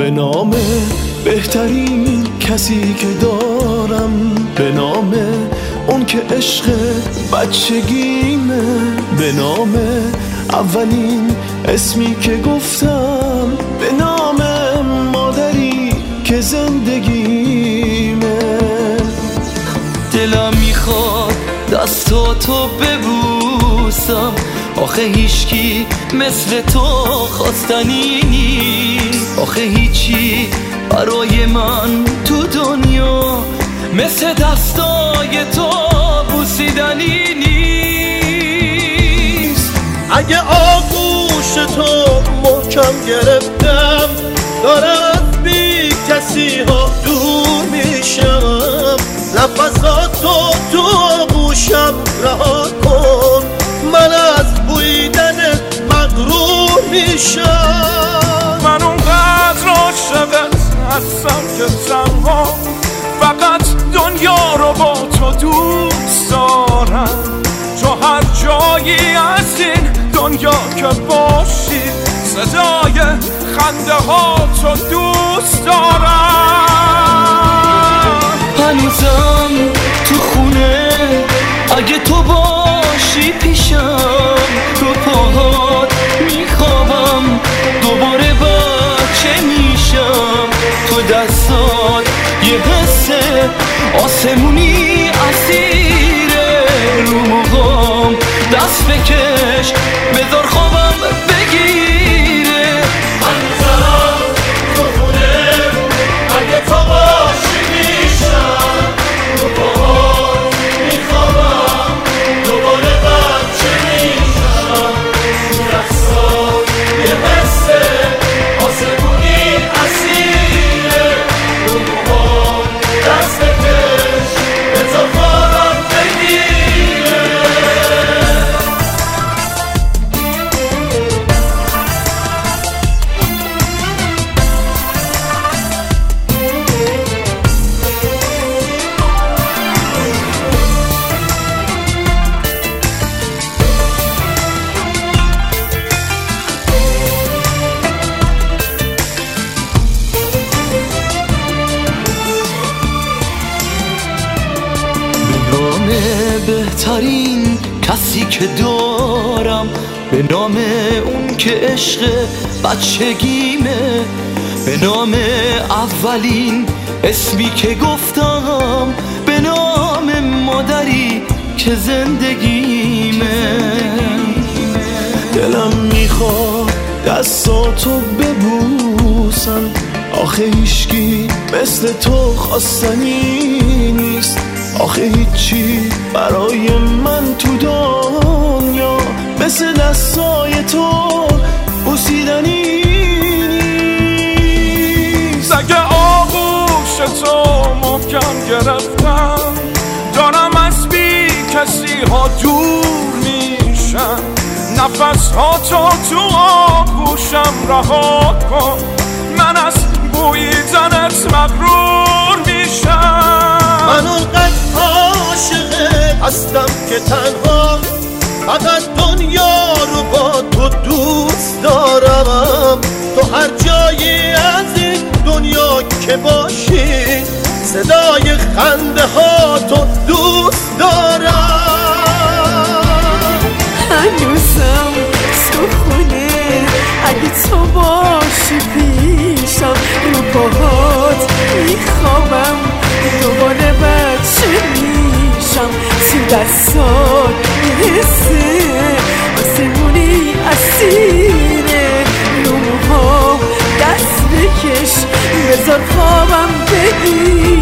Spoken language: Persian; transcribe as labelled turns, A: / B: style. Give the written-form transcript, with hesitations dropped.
A: به نام بهترین کسی که دارم، به نام اون که عشق بچگیمه، به نام اولین اسمی که گفتم، به نام مادری که زندگیمه.
B: دلم میخواد دستاتو ببوسم، آخه هیچکی مثل تو خواستنی نیست، آخه هیچی برای من تو دنیا مثل دستای تو بوسیدنی نیست.
C: اگه آغوش تو محکم گرفتم، دارم از بی کسی ها دور میشم، نفساتو تو آغوشم رها کن، من از بویدنت مغرور میشم.
D: من اونقدر عاشقت هستم که تنها فقط دنیا رو با تو دوست دارم، تو هر جایی از این دنیا که باشی صدای خنده ها تو دوست دارم.
B: هنوزم تو خونه اگه تو باشی پیشم، رو پاهات میخوابم دوباره بچه میشم، تو دستات یه حس آسمونی اسیره، رو موهام دست بکش بذار خوابم بگیره.
C: هنوزم تو خونه اگه تو باشی میشم، رو پاهات میخوابم دوباره بچه میشم، تو دستات یه حس آسمونی اسیره، رو موهام دست بکش بذار خوابم بگیره.
B: بهترین کسی که دارم، به نام اون که عشق بچگیمه، به نام اولین اسمی که گفتم، به نام مادری که زندگیمه.
A: دلم میخواد دستاتو ببوسم، آخه هیچکی مثل تو خواستنی نیست، آخه هیچی برای من تو دنیا مثل دستای تو بوسیدنی نیست.
D: اگه آغوش تو محکم گرفتم، دارم از بی کسی ها دور میشم، نفس ها تو آغوشم رها کن، من از بویدنت مغرور میشم.
C: من اونقدر عاشقت هستم که تنها فقط دنیا رو با تو دوست دارم، تو هر جایی از این دنیا که باشی صدای خنده ها تو دوست دارم.
E: هنوزم تو خونه اگه تو باشی پیشم، رو پاهات میخوابم دوباره بچه میشم، تو دستات حسه آسمونی اسیره، رو موهام دست بکش بذار خوابم بگیر.